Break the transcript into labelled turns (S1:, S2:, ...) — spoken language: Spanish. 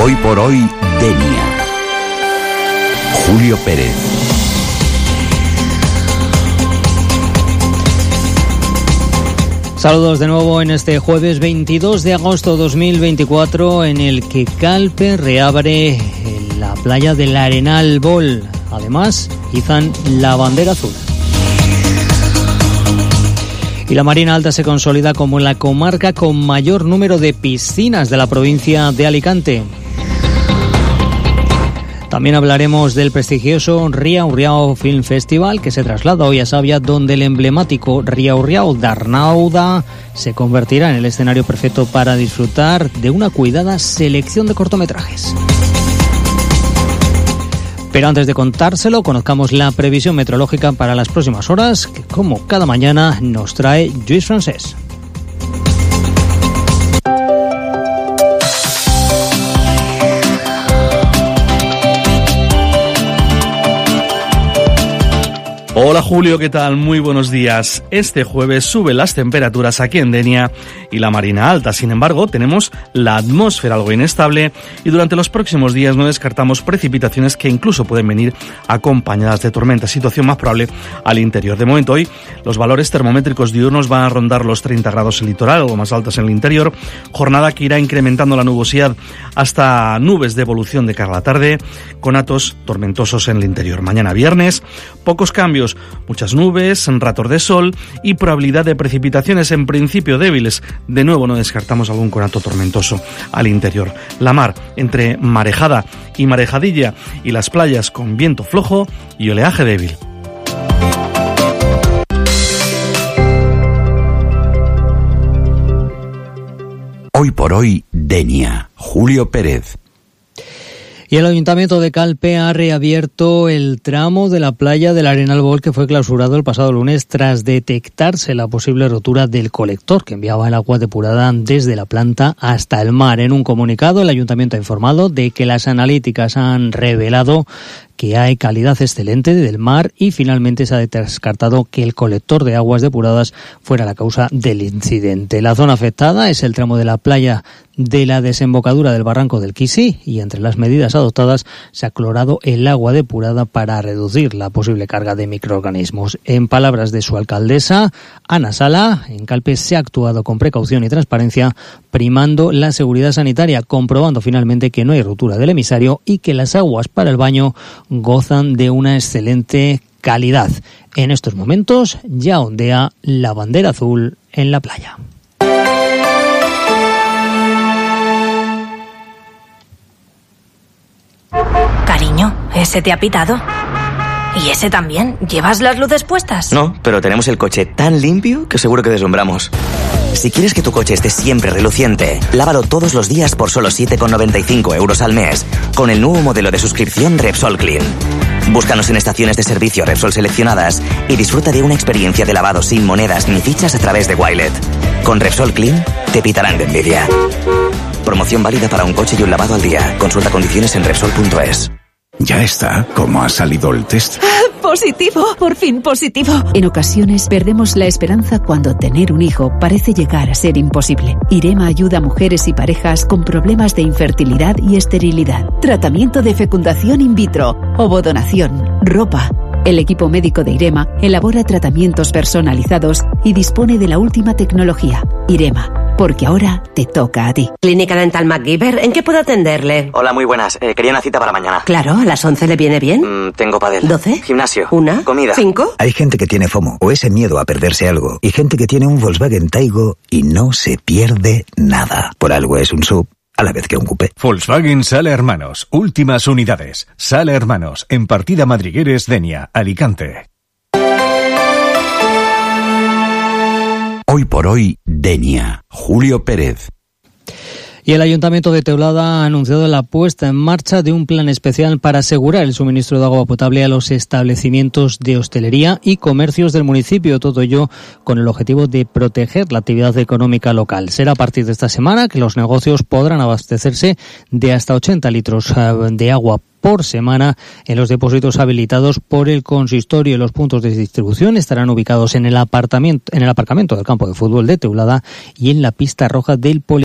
S1: Hoy por hoy, Denia. Julio Pérez.
S2: Saludos de nuevo en este jueves 22 de agosto 2024, en el que Calpe reabre la playa del Arenal Bol. Además, izan la bandera azul. Y la Marina Alta se consolida como la comarca con mayor número de piscinas de la provincia de Alicante. También hablaremos del prestigioso Riau Riau Film Festival, que se traslada hoy a Savia, donde el emblemático Riau Riau d'Arnauda se convertirá en el escenario perfecto para disfrutar de una cuidada selección de cortometrajes. Pero antes de contárselo, conozcamos la previsión meteorológica para las próximas horas, que como cada mañana nos trae Lluís Francés.
S3: Hola Julio, ¿qué tal? Muy buenos días. Este jueves suben las temperaturas aquí en Denia y la Marina Alta. Sin embargo, tenemos la atmósfera algo inestable y durante los próximos días no descartamos precipitaciones que incluso pueden venir acompañadas de tormentas, situación más probable al interior. De momento hoy los valores termométricos diurnos van a rondar los 30 grados en el litoral, algo más altos en el interior, jornada que irá incrementando la nubosidad hasta nubes de evolución de cara a la tarde, con atos tormentosos en el interior. Mañana viernes, pocos cambios, muchas nubes, ratos de sol y probabilidad de precipitaciones en principio débiles. De nuevo no descartamos algún conato tormentoso al interior. La mar entre marejada y marejadilla y las playas con viento flojo y oleaje débil.
S1: Hoy por hoy, Denia. Julio Pérez.
S2: Y el Ayuntamiento de Calpe ha reabierto el tramo de la playa del Arenal Bol, que fue clausurado el pasado lunes tras detectarse la posible rotura del colector que enviaba el agua depurada desde la planta hasta el mar. En un comunicado, el Ayuntamiento ha informado de que las analíticas han revelado que hay calidad excelente del mar y finalmente se ha descartado que el colector de aguas depuradas fuera la causa del incidente. La zona afectada es el tramo de la playa de la desembocadura del barranco del Quisí y entre las medidas adoptadas se ha clorado el agua depurada para reducir la posible carga de microorganismos. En palabras de su alcaldesa, Ana Sala, en Calpe se ha actuado con precaución y transparencia, primando la seguridad sanitaria, comprobando finalmente que no hay rotura del emisario y que las aguas para el baño gozan de una excelente calidad. En estos momentos ya ondea la bandera azul en la playa.
S4: Cariño, ¿ese te ha pitado? ¿Y ese también? ¿Llevas las luces puestas?
S5: No, pero tenemos el coche tan limpio que seguro que deslumbramos. Si quieres que tu coche esté siempre reluciente, lávalo todos los días por solo 7,95 € al mes, con el nuevo modelo de suscripción Repsol Clean. Búscanos en estaciones de servicio Repsol seleccionadas y disfruta de una experiencia de lavado sin monedas ni fichas a través de Wilet. Con Repsol Clean, te pitarán de envidia. Promoción válida para un coche y un lavado al día. Consulta condiciones en Repsol.es.
S6: Ya está. ¿Cómo ha salido el test?
S7: ¡Positivo! ¡Por fin positivo! En ocasiones perdemos la esperanza cuando tener un hijo parece llegar a ser imposible. IREMA ayuda a mujeres y parejas con problemas de infertilidad y esterilidad. Tratamiento de fecundación in vitro, ovodonación, ropa. El equipo médico de IREMA elabora tratamientos personalizados y dispone de la última tecnología. IREMA. Porque ahora te toca a ti.
S8: Clínica Dental MacGyver, ¿en qué puedo atenderle?
S5: Hola, muy buenas. Quería una cita para mañana.
S8: Claro, ¿a las 11 le viene bien?
S5: Tengo pádel.
S8: 12.
S5: Gimnasio.
S8: 1.
S5: Comida.
S8: 5.
S9: Hay gente que tiene FOMO, o ese miedo a perderse algo, y gente que tiene un Volkswagen Taigo y no se pierde nada. Por algo es un SUV, a la vez que un coupé.
S10: Volkswagen Sala Hermanos. Últimas unidades. Sala Hermanos. En Partida Madrigueres, Denia, Alicante.
S1: Hoy por hoy, Denia. Julio Pérez.
S2: Y el Ayuntamiento de Teulada ha anunciado la puesta en marcha de un plan especial para asegurar el suministro de agua potable a los establecimientos de hostelería y comercios del municipio. Todo ello con el objetivo de proteger la actividad económica local. Será a partir de esta semana que los negocios podrán abastecerse de hasta 80 litros de agua por semana en los depósitos habilitados por el consistorio. Los puntos de distribución estarán ubicados en el aparcamiento del campo de fútbol de Teulada y en la pista roja del